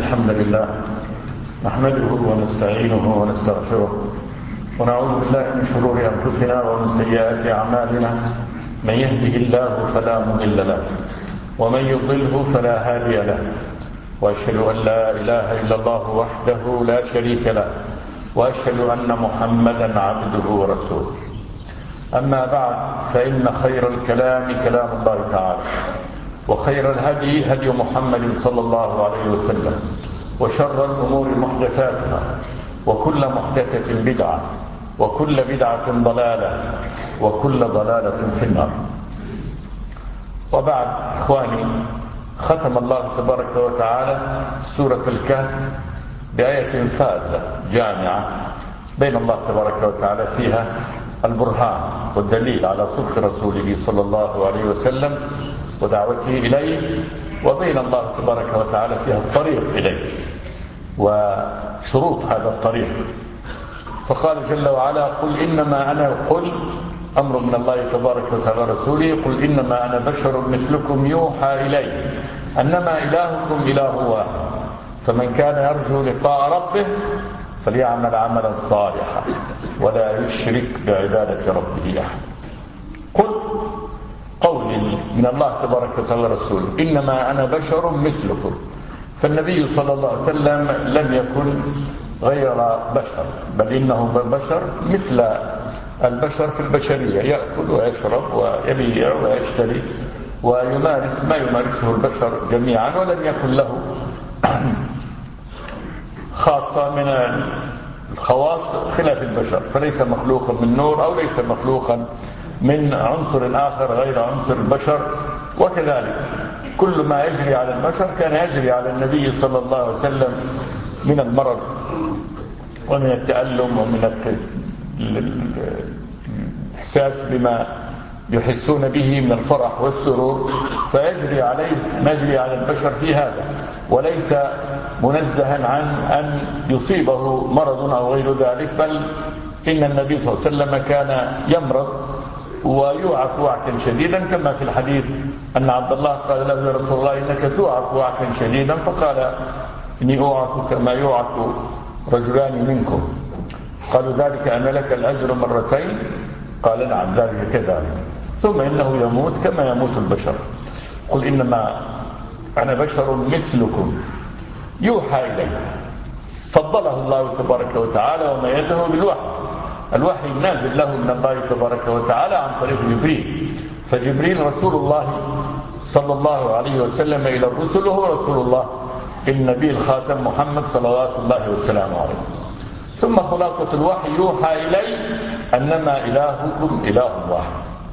الحمد لله نحمده ونستعينه ونستغفره ونعوذ بالله من شرور أنفسنا ومن سيئات أعمالنا. من يهده الله فلا مضل له ومن يضلله فلا هادي له، وأشهد أن لا إله إلا الله وحده لا شريك له، وأشهد أن محمدا عبده ورسوله. أما بعد، فإن خير الكلام كلام الله تعالى، وخير الهدي هدي محمد صلى الله عليه وسلم، وشر الأمور محدثاتها، وكل محدثة بدعة، وكل بدعة ضلالة، وكل ضلالة في النار. وبعد، إخواني، ختم الله تبارك وتعالى سورة الكهف بآية فاذة جامعة بين الله تبارك وتعالى فيها البرهان والدليل على صدق رسوله صلى الله عليه وسلم ودعوته إليه، وبين الله تبارك وتعالى فيها الطريق إليه وشروط هذا الطريق. فقال جل وعلا: قل إنما أنا، قل أمر من الله تبارك وتعالى رسوله، قل إنما أنا بشر مثلكم يوحى إلي أنما إلهكم إله واحد، فمن كان يرجو لقاء ربه فليعمل عملا صالحا ولا يشرك بعبادة ربه أحد. قل قول من الله تبارك وتعالى رسوله: إنما أنا بشر مثلكم. فالنبي صلى الله عليه وسلم لم يكن غير بشر، بل إنه بشر مثل البشر في البشرية، يأكل ويشرب ويبيع ويشتري ويمارس ما يمارسه البشر جميعا، ولم يكن له خاصة من الخواص خلاف البشر، فليس مخلوقا من نور أو ليس مخلوقا من عنصر آخر غير عنصر البشر. وكذلك كل ما يجري على البشر كان يجري على النبي صلى الله عليه وسلم من المرض ومن التألم ومن الإحساس بما يحسون به من الفرح والسرور، فيجري عليه ما يجري على البشر في هذا، وليس منزها عن أن يصيبه مرض أو غير ذلك، بل إن النبي صلى الله عليه وسلم كان يمرض ويوعك وعكا شديدا، كما في الحديث أن عبد الله قال له: يا رسول الله إنك توعك وعكا شديدا، فقال: إني أوعك كما يوعك رجلان منكم. قالوا: ذلك أن لك الأجر مرتين؟ قال: نعم، ذلك كذلك. ثم إنه يموت كما يموت البشر. قل إنما أنا بشر مثلكم يوحى إلي. فضله الله تبارك وتعالى وميزه بالوحي. الوحي نازل له من الله تبارك وتعالى عن طريق جبريل، فجبريل رسول الله صلى الله عليه وسلم إلى الرسل، وهو رسول الله النبي الخاتم محمد صلوات الله وسلامه عليه. ثم خلاصة الوحي: يوحى إلي أنما إلهكم إله واحد.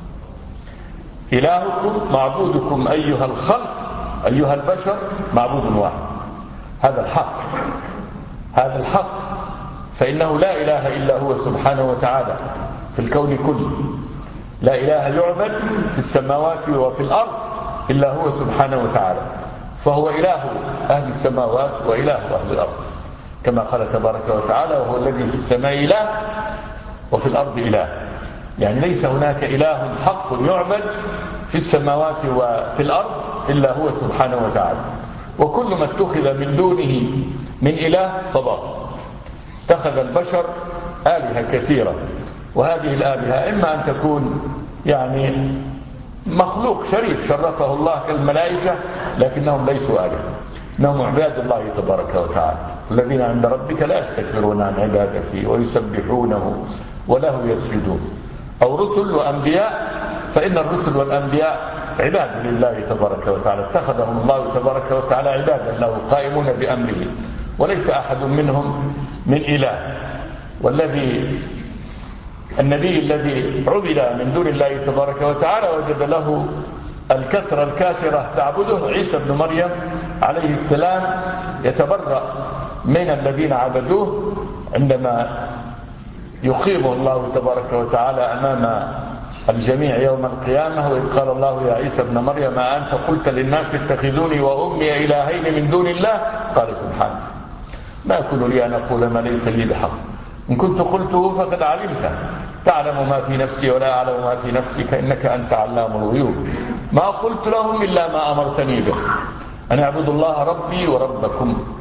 إلهكم معبودكم أيها الخلق أيها البشر معبود واحد. هذا الحق، هذا الحق، فإنه لا إله إلا هو سبحانه وتعالى في الكون كله. لا إله يعبد في السماوات وفي الأرض إلا هو سبحانه وتعالى، فهو إله أهل السماوات وإله أهل الأرض، كما قال تبارك وتعالى: وهو الذي في السماء إله وفي الأرض إله. يعني ليس هناك إله حق يعبد في السماوات وفي الأرض إلا هو سبحانه وتعالى، وكل ما اتخذ من دونه من إله فباطل. اتخذ البشر آلهة كثيرة، وهذه الآلهة إما أن تكون يعني مخلوق شريف شرفه الله كالملائكة، لكنهم ليسوا آلهة، إنهم عباد الله تبارك وتعالى، الذين عند ربك لا يستكبرون عن عبادته ويسبحونه وله يسجدون. أو رسل وأنبياء، فإن الرسل والأنبياء عباد لله تبارك وتعالى، اتخذهم الله تبارك وتعالى عبادا له قائمون بأمره، وليس أحد منهم من إله. والذي النبي الذي عبد من دون الله تبارك وتعالى وجد له الكثرة الكاثرة تعبده، عيسى بن مريم عليه السلام يتبرأ من الذين عبدوه عندما يقيمه الله تبارك وتعالى أمام الجميع يوم القيامة. وإذ قال الله: يا عيسى ابن مريم أنت قلت للناس اتخذوني وأمي إلهين من دون الله؟ قال: سبحانه، ما يكون لي أن أقول ما ليس لي بحق، إن كنت قلته فقد علمته، تعلم ما في نفسي ولا أعلم ما في نفسك، إنك أنت علام الغيوب. ما قلت لهم إلا ما أمرتني به، أن اعبدوا الله ربي وربكم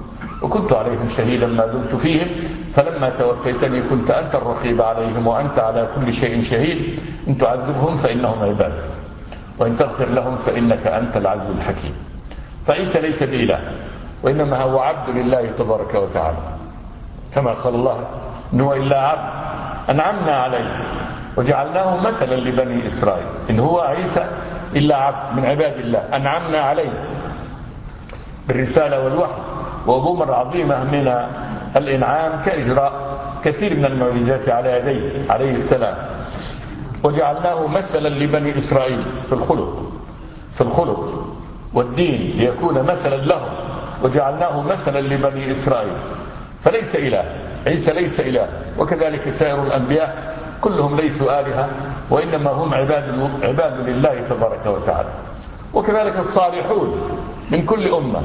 وكنت عليهم شهيدا ما دمت فيهم فلما توفيتني كنت أنت الرقيب عليهم وأنت على كل شيء شهيد إن تعذبهم فإنهم عباد وإن تغفر لهم فإنك أنت العزيز الحكيم. فعيسى ليس بإله وإنما هو عبد لله تبارك وتعالى كما قال الله إن هو إلا عبد أنعمنا عليه وجعلناه مثلا لبني إسرائيل. إن هو عيسى إلا عبد من عباد الله أنعمنا عليه بالرسالة والوحي وأمور عظيمة من الإنعام كإجراء كثير من المعجزات على يديه عليه السلام. وجعلناه مثلا لبني إسرائيل في الخلق والدين ليكون مثلا لهم وجعلناه مثلا لبني إسرائيل. فليس إله عيسى ليس إله وكذلك سائر الأنبياء كلهم ليسوا آلهة وإنما هم عباد لله تبارك وتعالى. وكذلك الصالحون من كل أمة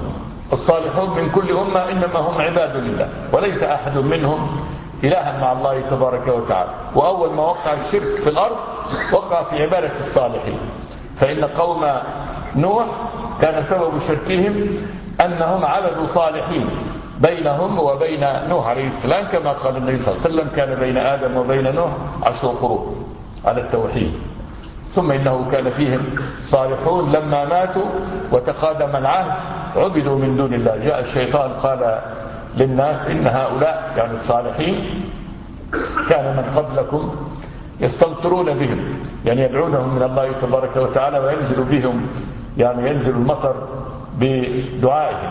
إنما هم عباد لله وليس أحد منهم إلها مع الله تبارك وتعالى. وأول ما وقع الشرك في الأرض وقع في عبادة الصالحين. فإن قوم نوح كان سبب شركهم أنهم عبدوا صالحين بينهم وبين نوح عليه السلام كما قال النبي صلى الله عليه وسلم كان بين آدم وبين نوح 10 قرون على التوحيد. ثم إنه كان فيهم صالحون لما ماتوا وتقادم العهد عبدوا من دون الله. جاء الشيطان قال للناس إن هؤلاء يعني الصالحين كان من قبلكم يستمطرون بهم يعني يدعونهم من الله تبارك وتعالى وينزل بهم يعني ينزل المطر بدعائهم.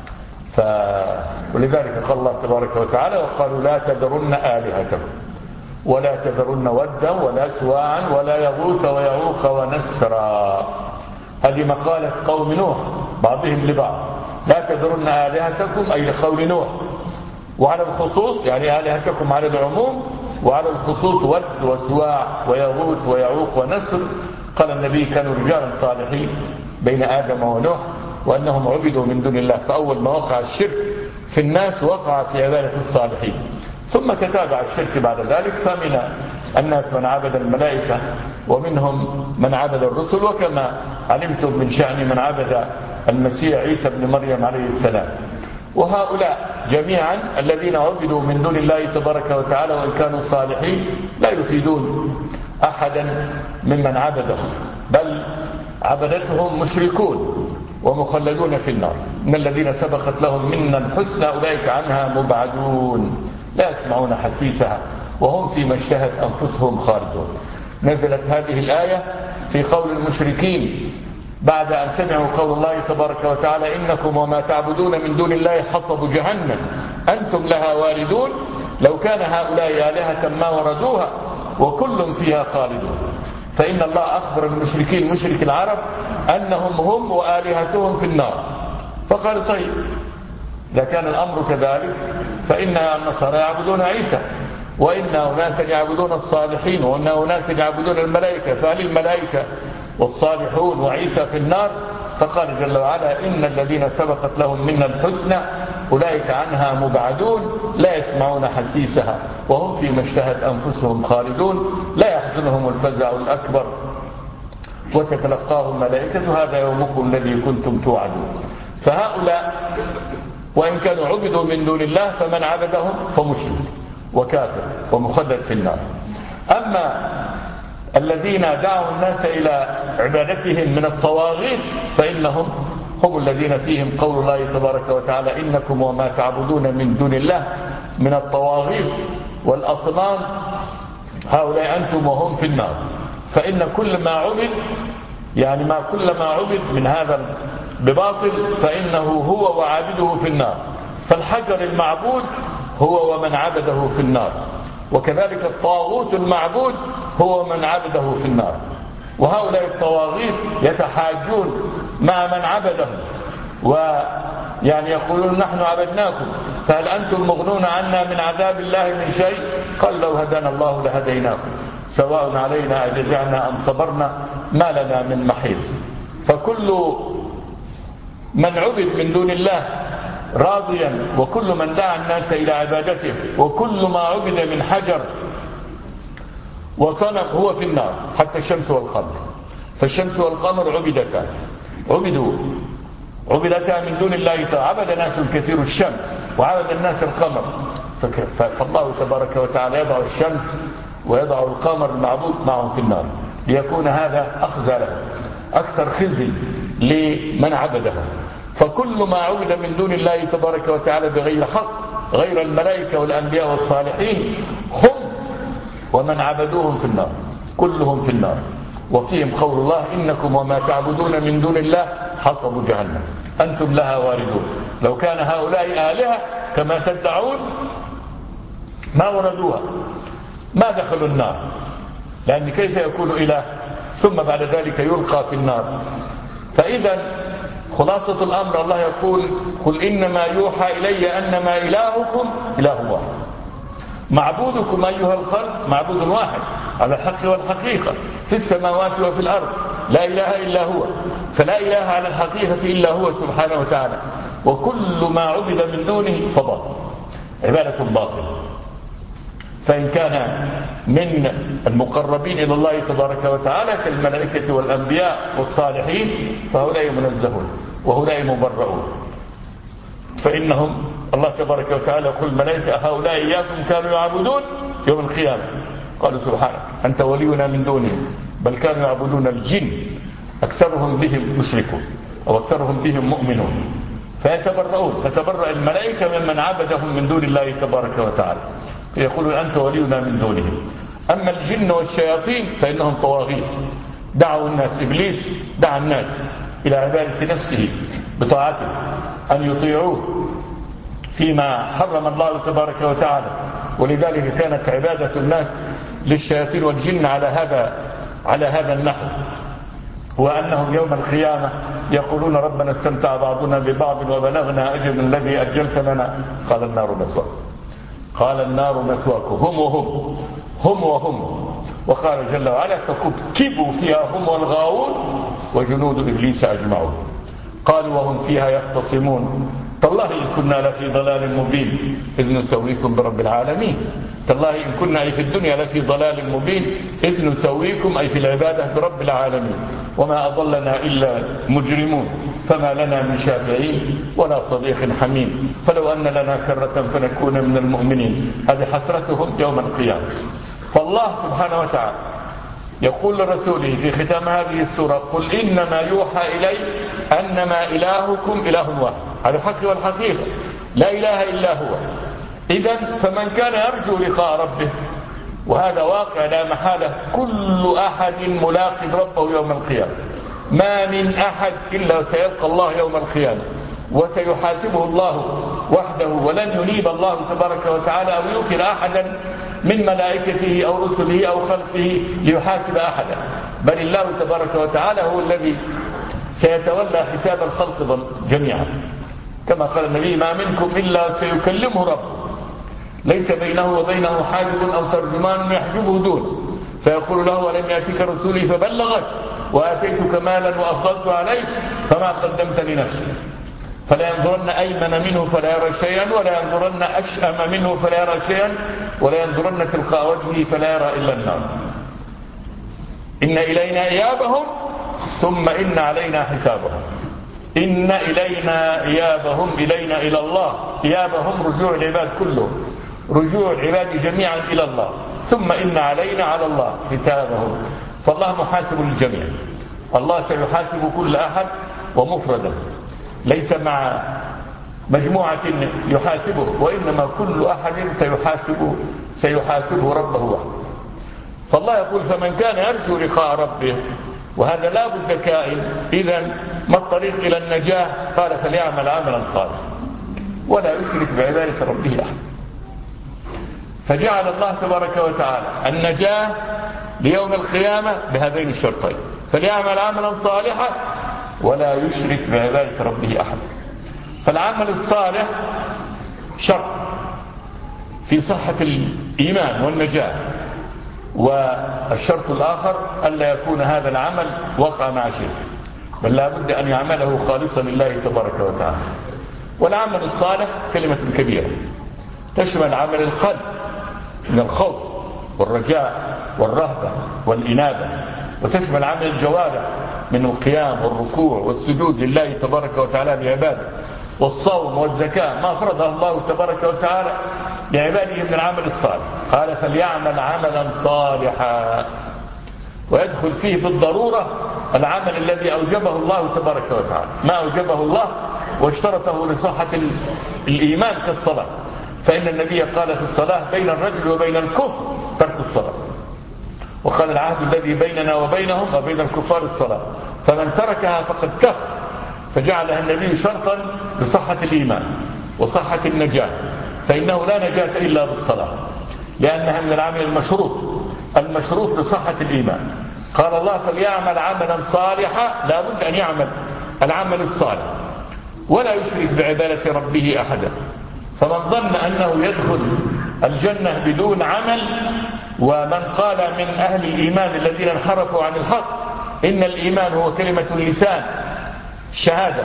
ولذلك قال الله تبارك وتعالى وقالوا لا تذرن آلهتكم ولا تذرن ودا ولا سواعا ولا يغوث ويعوق ونسرا. هذه مقالة قوم نوح بعضهم لبعض. لا تذرن آلهتكم أي لقول نوح وعلى الخصوص يعني آلهتكم على العموم وعلى الخصوص ود وسواع ويغوث ويعوق ونسر. قال النبي كانوا رجالا صالحين بين آدم ونوح وأنهم عبدوا من دون الله. فأول ما وقع الشرك في الناس وقع في عبادة الصالحين ثم تتابع الشرك بعد ذلك. فمن الناس من عبد الملائكة ومنهم من عبد الرسل وكما علمتم من شأن من عبد المسيح عيسى بن مريم عليه السلام. وهؤلاء جميعا الذين عبدوا من دون الله تبارك وتعالى وإن كانوا صالحين لا يفيدون أحدا ممن عبدهم بل عبدتهم مشركون ومخلدون في النار. إن الذين سبقت لهم منا الحسنى أولئك عنها مبعدون لا يسمعون حسيسها وهم فيما اشتهت أنفسهم خالدون. نزلت هذه الآية في قول المشركين بعد أن سمعوا قول الله تبارك وتعالى إنكم وما تعبدون من دون الله حصب جهنم أنتم لها واردون لو كان هؤلاء آلهة ما وردوها وكل فيها خالدون. فإن الله أخبر المشركين مشرك العرب أنهم هم وآلهتهم في النار. فقال طيب إذا كان الأمر كذلك فإن النصارى يعبدون عيسى وإن أناسا يعبدون الصالحين وإن أناسا يعبدون الملائكة فهل الملائكة والصالحون وعيسى في النار؟ فقال جل وعلا إن الذين سبقت لهم منا الحسنى أولئك عنها مبعدون لا يسمعون حسيسها وهم فيما اشتهت أنفسهم خالدون لا يحزنهم الفزع الأكبر وتتلقاهم الملائكة هذا يومكم الذي كنتم توعدون. فهؤلاء وإن كانوا عبدوا من دون الله فمن عبدهم فمشرك وكافر ومخلد في النار. أما الذين دعوا الناس إلى عبادتهم من الطواغيت فإنهم هم الذين فيهم قول الله تبارك وتعالى إنكم وما تعبدون من دون الله من الطواغيت والأصنام هؤلاء أنتم وهم في النار. فإن كل ما عبد يعني ما كل ما عبد من هذا بباطل فإنه هو وعابده في النار. فالحجر المعبود هو ومن عبده في النار وكذلك الطاغوت المعبود هو من عبده في النار. وهؤلاء الطواغيت يتحاجون مع من عبدهم ويعني يقولون نحن عبدناكم فهل أنتم مغنون عنا من عذاب الله من شيء؟ قال لو هدانا الله لهديناكم سواء علينا أجزعنا أم صبرنا ما لنا من محيص. فكل من عبد من دون الله راضيا وكل من دعا الناس إلى عبادته وكل ما عبد من حجر وصنم هو في النار حتى الشمس والقمر. فالشمس والقمر عبدتا من دون الله تعالى. عبد ناس كثير الشمس وعبد الناس القمر، فالله تبارك وتعالى يضع الشمس ويضع القمر المعبود معهم في النار، ليكون هذا أخزى له، أكثر خزي لمن عبده. فكل ما عبد من دون الله تبارك وتعالى بغير حق، غير الملائكة والأنبياء والصالحين، هم ومن عبدوهم في النار، كلهم في النار. وفيهم قول الله: إنكم وما تعبدون من دون الله حصب جهنم أنتم لها واردون. لو كان هؤلاء آلهة كما تدعون ما وردوها، ما دخلوا النار، لأن كيف يكون إله ثم بعد ذلك يلقى في النار؟ فإذا خلاصة الأمر الله يقول: قل إنما يوحى إلي أنما إلهكم إله واحد. معبودكم أيها الخلق معبود واحد على الحق والحقيقة في السماوات وفي الأرض، لا إله إلا هو، فلا إله على الحقيقة إلا هو سبحانه وتعالى. وكل ما عبد من دونه فباطل، عبادة باطل. فإن كان من المقربين إلى الله تبارك وتعالى كالملائكة والأنبياء والصالحين فهؤلاء منزهون وهؤلاء مبرؤون، فإنهم الله تبارك وتعالى يقول الملائكة: هؤلاء إياكم كانوا يعبدون يوم القيامة. قالوا: سبحانك أنت ولينا من دونهم، بل كانوا يعبدون الجن أكثرهم بهم مشركون أو أكثرهم بهم مؤمنون. فيتبرؤون، تتبرأ الملائكة ممن عبدهم من دون الله تبارك وتعالى، يقولون: أنت ولينا من دونهم. أما الجن والشياطين فإنهم طواغيت، دعوا الناس، إبليس دعا الناس إلى عبادة نفسه بطاعته، أن يطيعوه فيما حرم الله تبارك وتعالى. ولذلك كانت عبادة الناس للشياطين والجن على هذا النحو، وأنهم يوم القيامة يقولون: ربنا استمتع بعضنا ببعض وبلغنا أجل الذي أجلت لنا. قال: النار مثواكم، قال: النار مثواكم هم وهم. وقال جل وعلا: فكبكبوا فيها هم والغاوون وجنود إبليس أجمعون. قالوا وهم فيها يختصمون: تالله إن كنا لفي ضلال مبين إذ نسويكم برب العالمين. تالله إن كنا أي في الدنيا لفي ضلال مبين إذ نسويكم أي في العبادة برب العالمين، وما أضلنا إلا مجرمون، فما لنا من شافعين ولا صديق حميم، فلو أن لنا كرة فنكون من المؤمنين. هذه حسرتهم يوم القيامة. فالله سبحانه وتعالى يقول لرسوله في ختام هذه السورة: قل إنما يوحى إلي أنما إلهكم إله واحد على الحق والحقيقة، لا إله إلا هو. إذن فمن كان يرجو لقاء ربه، وهذا واقع لا محالة، كل أحد ملاق ربه يوم القيامة، ما من أحد إلا سيلقى الله يوم القيامة وسيحاسبه الله وحده، ولن ينيب الله تبارك وتعالى أو يوكل أحدا من ملائكته أو رسله أو خلقه ليحاسب أحدا، بل الله تبارك وتعالى هو الذي سيتولى حساب الخلق جميعا. كما قال النبي: ما منكم إلا سيكلمه ربه ليس بينه وبينه حاجب أو ترجمان يحجبه دونه، فيقول له: ولم يأتك رسولي فبلغك وآتيتك مالا وأفضلت عليك فما قدمت لنفسك. فلا ينظرن أيمن منه فلا يرى شيئا، ولا ينظرن أشأم منه فلا يرى شيئا، ولا ينظرن تلقاء وجهه فلا يرى إلا النار. إن إلينا إيابهم ثم إن علينا حسابهم. إن إلينا إيابهم، إلينا إلى الله، إيابهم رجوع العباد كلهم، رجوع العباد جميعا إلى الله، ثم إن علينا على الله حسابهم. فالله محاسب للجميع، الله سيحاسب كل أحد ومفردا، ليس مع مجموعة يحاسبه، وإنما كل أحد سيحاسبه ربه وحده. فالله يقول: فمن كان يرجو لقاء ربه، وهذا لا بد كائن. إذن ما الطريق إلى النجاة؟ قال: فليعمل عملا صالحا ولا يشرك بعبادة ربه أحد. فجعل الله تبارك وتعالى النجاة ليوم القيامة بهذين الشرطين: فليعمل عملا صالحا ولا يشرك بعبادة ربه أحد. فالعمل الصالح شرط في صحة الإيمان والنجاة، والشرط الآخر ألا يكون هذا العمل وقع مع شرك، بل لا بد أن يعمله خالصا لله تبارك وتعالى. والعمل الصالح كلمة كبيرة تشمل عمل القلب من الخوف والرجاء والرهبة والإنابة، وتشمل عمل الجوارح من القيام والركوع والسجود لله تبارك وتعالى بعباده، والصوم والزكاة ما فرضها الله تبارك وتعالى لعباده من العمل الصالح. قال فليعمل عملا صالحا، ويدخل فيه بالضرورة العمل الذي أوجبه الله تبارك وتعالى، ما أوجبه الله واشترطه لصحة الإيمان كالصلاة. فإن النبي قال في الصلاة بين الرجل وبين الكفر ترك الصلاة، وقال العهد الذي بيننا وبينهم وبين الكفار الصلاة، فمن تركها فقد كفر، فجعلها النبي شرطا لصحة الإيمان وصحة النجاة، فإنه لا نجاة إلا بالصلاة، لأنها من العمل المشروط لصحة الإيمان. قال الله فليعمل عملا صالحا، لا بد أن يعمل العمل الصالح ولا يشرك بعبادة ربه أحدا. فمن ظن أنه يدخل الجنة بدون عمل، ومن قال من أهل الإيمان الذين انحرفوا عن الحق إن الإيمان هو كلمة اللسان شهادة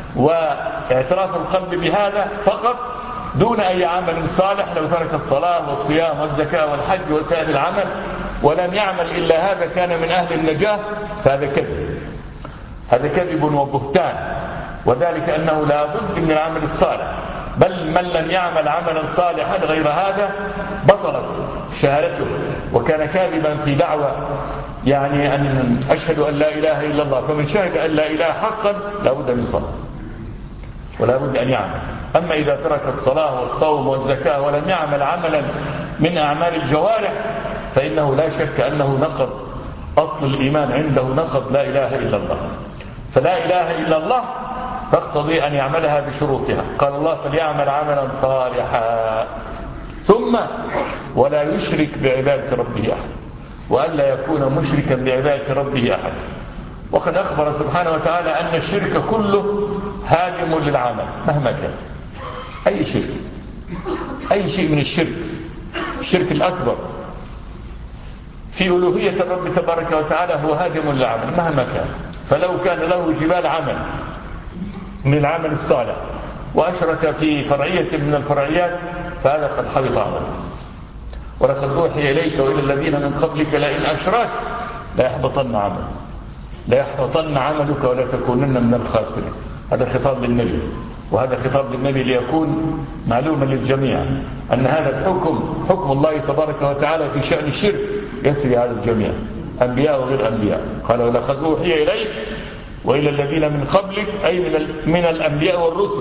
واعتراف القلب بهذا فقط دون أي عمل صالح، لو ترك الصلاة والصيام والزكاة والحج وسائر العمل ولم يعمل إلا هذا كان من أهل النجاة، فهذا كذب، هذا كذب وبهتان، وذلك أنه لا بد من العمل الصالح، بل من لم يعمل عملا صالحا غير هذا بطلت شهادته وكان كاذبا في دعوى يعني أن أشهد أن لا إله إلا الله. فمن شهد أن لا إله حقا لا بد من صلاة ولا بد أن يعمل. أما إذا ترك الصلاة والصوم والزكاة ولم يعمل عملا من أعمال الجوارح فإنه لا شك أنه نقض أصل الإيمان عنده، نقض لا إله إلا الله. فلا إله إلا الله تقتضي أن يعملها بشروطها. قال الله فليعمل عملا صالحا، ثم ولا يشرك بعبادة ربه أحد، وألا يكون مشركا بعبادة ربه أحد. وقد أخبر سبحانه وتعالى أن الشرك كله هادم للعمل مهما كان، أي شرك، أي شيء من الشرك، الشرك الأكبر في ألوهية الرب تبارك وتعالى هو هادم للعمل مهما كان. فلو كان له جبال عمل من العمل الصالح وأشرك في فرعية من الفرعيات فهذا قد حبط عمله. ولقد أوحي إليك وإلى الذين من قبلك لئن أشركت لا يحبطن عملك ولا تكونن من الخاسرين. هذا خطاب للنبي، وهذا خطاب للنبي ليكون معلوما للجميع أن هذا الحكم حكم الله تبارك وتعالى في شأن الشرك يسري على الجميع، أنبياء وغير أنبياء. قال ولقد أوحي إليك وإلى الذين من قبلك أي من الأنبياء والرسل.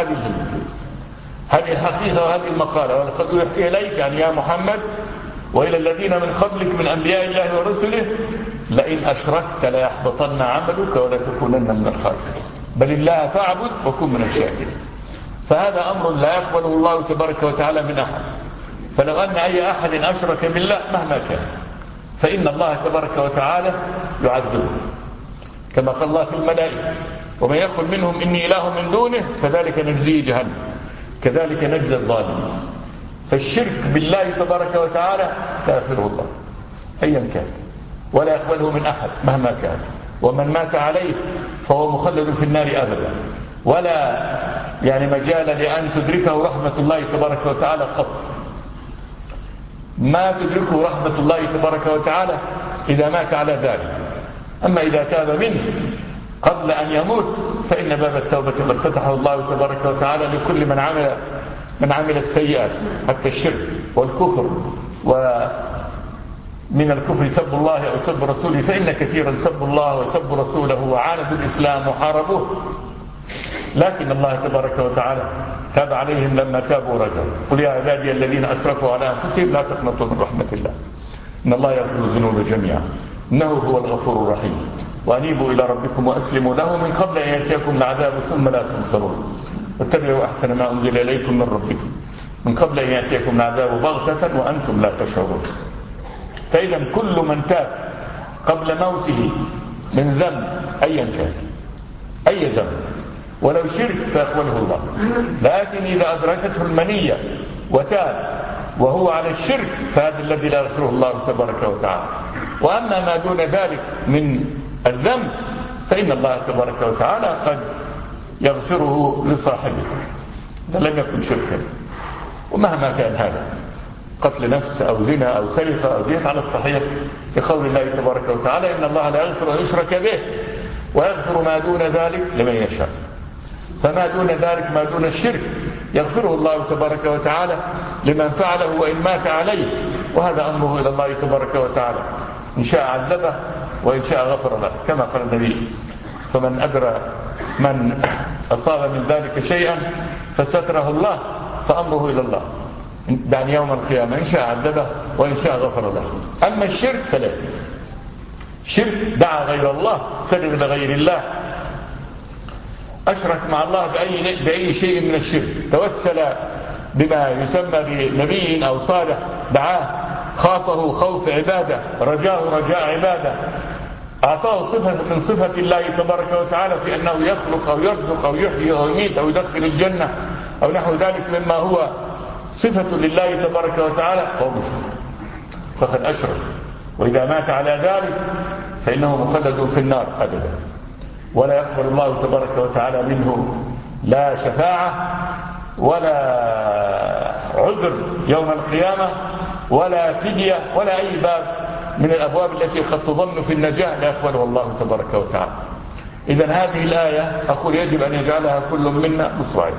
هذه الحقيقة وهذه المقالة، ولقد أوحي إليك يعني يا محمد وإلى الذين من قبلك من أنبياء الله ورسله لئن أشركت لا يحبطن عملك ولا تكونن من الخاسرين، بل الله فاعبد وكن من الشاكرين. فهذا أمر لا يقبله الله تبارك وتعالى من أحد. فلو أن أي أحد أشرك بالله مهما كان فإن الله تبارك وتعالى يعذبه، كما قال الله في الملائكة ومن يقل منهم إني إله من دونه فذلك نجزيه جهنم كذلك نجزي الظالمين. فالشرك بالله تبارك وتعالى كافره الله أيا كان ولا يقبله من أحد مهما كان، ومن مات عليه فهو مخلد في النار أبدا، ولا يعني مجال لأن تدركه رحمة الله تبارك وتعالى قط. ما تدركه رحمة الله تبارك وتعالى إذا مات على ذلك. أما إذا تاب منه قبل أن يموت فإن باب التوبة قد فتحه الله تبارك وتعالى لكل من عمل السيئات، حتى الشرك والكفر، ومن الكفر سب الله أو سب رسوله، فإن كثيرا سبوا الله وسبوا رسوله وعاندوا الإسلام وحاربوه، لكن الله تبارك وتعالى تاب عليهم لما تابوا ورجعوا. قل يا عبادي الذين أسرفوا على أنفسهم لا تقنطوا من رحمة الله إن الله يغفر الذنوب جميعا إنه هو الغفور الرحيم وأنيبوا إلى ربكم وأسلموا له من قبل أن يأتيكم العذاب ثم لا تنصرون واتبعوا أحسن ما أنزل إليكم من ربكم من قبل أن يأتيكم العذاب بغتة وأنتم لا تشعرون. فإذا كل من تاب قبل موته من ذنب أيا كان أي ذنب ولو شرك فيقبله الله، لكن إذا أدركته المنية وتاب وهو على الشرك فهذا الذي لا يغفره الله تبارك وتعالى. وأما ما دون ذلك من الذنب فإن الله تبارك وتعالى قد يغفره لصاحبه إذا لم يكن شركا، ومهما كان هذا قتل نفس أو زنا أو سرقة أو دية على الصحيح لقول الله تبارك وتعالى إن الله لا يغفر أن يشرك به ويغفر ما دون ذلك لمن يشاء. فما دون ذلك ما دون الشرك يغفره الله تبارك وتعالى لمن فعله وإن مات عليه، وهذا أمره إلى الله تبارك وتعالى، إن شاء عذبه وإن شاء غفر له، كما قال النبي: فمن أدرى من أصاب من ذلك شيئا فستره الله فأمره إلى الله، يعني يوم القيامة إن شاء عذبه وإن شاء غفر له. أما الشرك فلا، شرك دعا غير الله، سجد لغير الله، أشرك مع الله بأي شيء من الشرك، توسل بما يسمى بنبي أو صالح دعاه، خافه خوف عبادة، رجاه رجاء عبادة، أعطاه صفة من صفة الله تبارك وتعالى في أنه يخلق أو يرزق أو يحيي أو يميت أو يدخل الجنة أو نحو ذلك مما هو صفة لله تبارك وتعالى، فهو مسلم فقد أشرك، وإذا مات على ذلك فإنه مخلد في النار أبدا، ولا يقبل الله تبارك وتعالى منه لا شفاعة ولا عذر يوم القيامة ولا فدية ولا أي باب من الأبواب التي قد تظن في النجاة لا يقبلها الله تبارك وتعالى. إذن هذه الآية أقول يجب أن يجعلها كل منا مصرعا.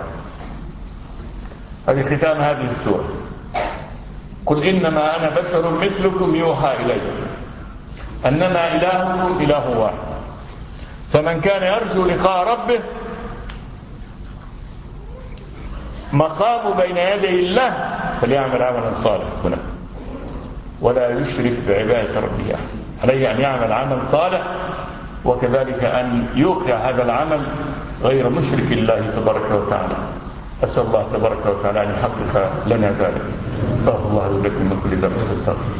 هذه ختام هذه السورة: قل إنما أنا بشر مثلكم يوحى إلي أنما إلهكم إله واحد فمن كان يرجو لقاء ربه مقام بين يدي الله فليعمل عملا صالحا هنا ولا يشرك بعبادة ربه أحد. عليه أن يعمل عمل صالح، وكذلك أن يوقع هذا العمل غير مشرك الله تبارك وتعالى. أسأل الله تبارك وتعالى أن يحقق لنا ذلك. استغفر الله لكم من كل ذنب فاستغفروه.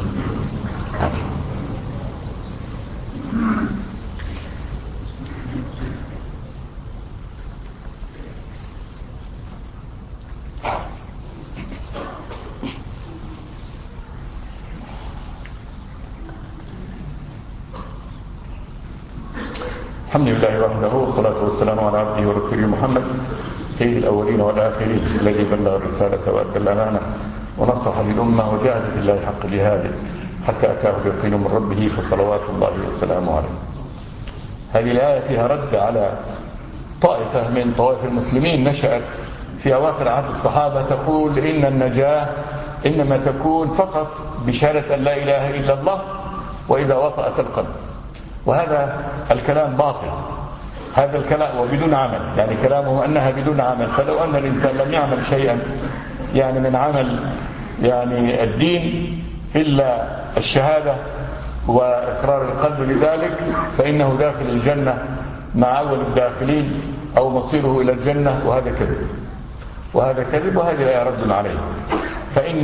الحمد لله وحده، والصلاة والسلام على عبده ورسوله محمد سيد الأولين والآخرين، الذي بلغ الرسالة وأدى الأمانة ونصح للأمة وجاهد في الله حق جهاده حتى أتاه اليقين من ربه، فصلوات الله وسلامه عليه. هذه الآية فيها رد على طائفة من طوائف المسلمين نشأت في أواخر عهد الصحابة تقول إن النجاة إنما تكون فقط بشهادة أن لا إله إلا الله وإذا وطأت القلب، وهذا الكلام باطل. هذا الكلام وبدون عمل، يعني كلامه أنها بدون عمل. فلو أن الإنسان لم يعمل شيئا يعني من عمل يعني الدين إلا الشهادة وإقرار القلب لذلك فإنه داخل الجنة مع أول الداخلين أو مصيره إلى الجنة، وهذا كذب، وهذا كذب، وهذا لا يرد عليه. فإن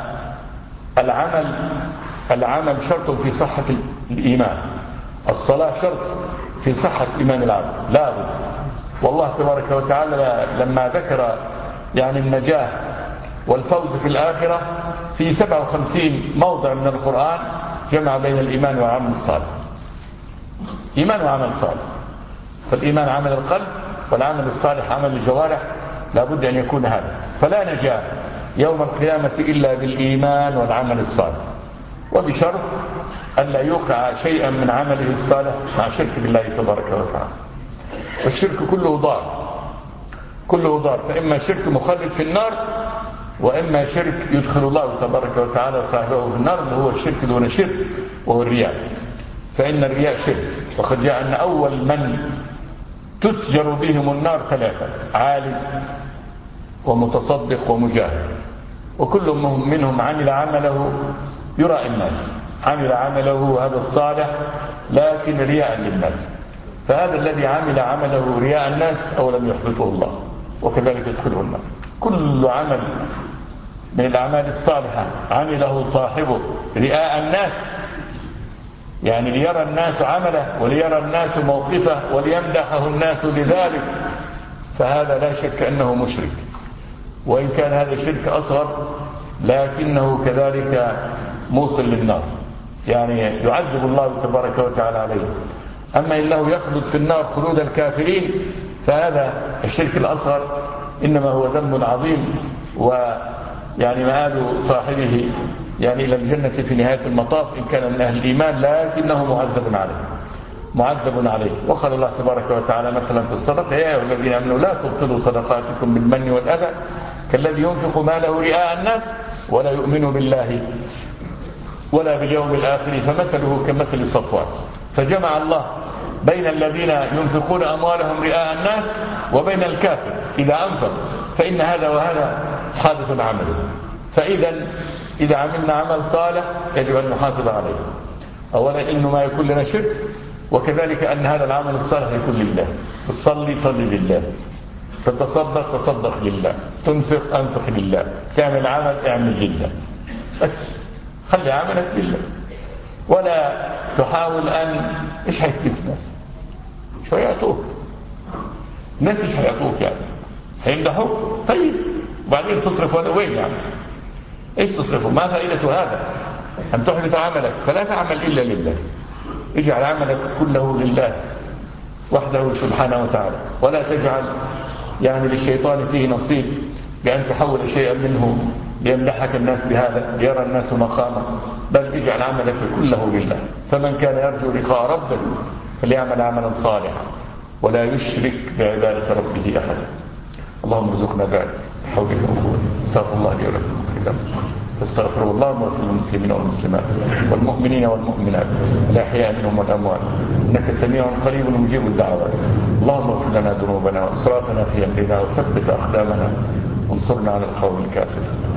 العمل شرط في صحة الإيمان، الصلاة شرط في صحة إيمان العبد لا بد. والله تبارك وتعالى لما ذكر يعني النجاة والفوز في الآخرة في 57 موضع من القرآن جمع بين الإيمان والعمل الصالح. إيمان وعمل صالح، فالإيمان عمل القلب والعمل الصالح عمل الجوارح، لا بد أن يكون هذا. فلا نجاة يوم القيامة إلا بالإيمان والعمل الصالح، وبشرط أن لا يوقع شيئا من عمله الصالح مع شرك بالله تبارك وتعالى. والشرك كله ضار، فإما شرك مخلد في النار، وإما شرك يدخل الله تبارك وتعالى صاحبه في النار، اللي هو الشرك دون شرك وهو الرياء. فإن الرياء شرك، وقد جاء أن أول من تسجر بهم النار 3: عالم ومتصدق ومجاهد، وكل منهم عمل عمله يرى الناس، عمل عمله هذا الصالح لكن رياء للناس، فهذا الذي عمل عمله رياء الناس أو لم يحبطه الله، وكذلك يدخله النار. كل عمل من الأعمال الصالحة عمله صاحبه رياء الناس، يعني ليرى الناس عمله وليرى الناس موقفه وليمدحه الناس لذلك، فهذا لا شك أنه مشرك، وإن كان هذا شرك أصغر لكنه كذلك موصل للنار، يعني يعذب الله تبارك وتعالى عليه. أما إنه يخلد في النار خلود الكافرين فهذا الشرك الأصغر إنما هو ذنب عظيم، ويعني مآل صاحبه يعني إلى الجنة في نهاية المطاف إن كان من أهل الإيمان، لكنه معذب عليه. معذب عليه. وقال الله تبارك وتعالى مثلا في الصدقة: يا أيها الذين آمنوا لا تبطلوا صدقاتكم بالمن والأذى كالذي ينفق ماله رئاء الناس ولا يؤمن بالله ولا باليوم الآخر فمثله كمثل صفوان. فجمع الله بين الذين ينفقون أموالهم رئاء الناس وبين الكافر إذا أنفق، فإن هذا وهذا حادث عمله. إذا عملنا عمل صالح يجب أن نحافظ عليه. أولا إنه ما يكون لنا شرك، وكذلك أن هذا العمل الصالح يكون لله. تصلي صلي لله، تتصدق تصدق لله، تنفق أنفق لله، تعمل عمل اعمل لله، بس خلي عملك لله. ولا تحاول أن إيش هيكتب الناس شو يعطوك، الناس إيش هيعطوك يعني هيمدحوك، طيب وبعدين تصرف ولا وين يعني إيش تصرفه؟ ما فائدة هذا؟ أن تحبط عملك. فلا تعمل إلا لله، اجعل عملك كله لله وحده سبحانه وتعالى، ولا تجعل يعني للشيطان فيه نصيب بأن تحول شيئا منه ليمدحك الناس بهذا ليرى الناس مقامه، بل اجعل عملك كله لله. فمن كان يرجو لقاء ربه فليعمل عملا صالحا ولا يشرك بعبادة ربه أحدا. اللهم ارزقنا ذلك حولك وقوتك. استغفر الله لي ولكم فاستغفروا الله واغفر للمسلمين والمسلمات والمؤمنين والمؤمنات الأحياء منهم والأموات إنك سميع قريب مجيب الدعوات. اللهم اغفر لنا ذنوبنا وإسرافنا في أمرنا وثبت أقدامنا وانصرنا على القوم الكافرين.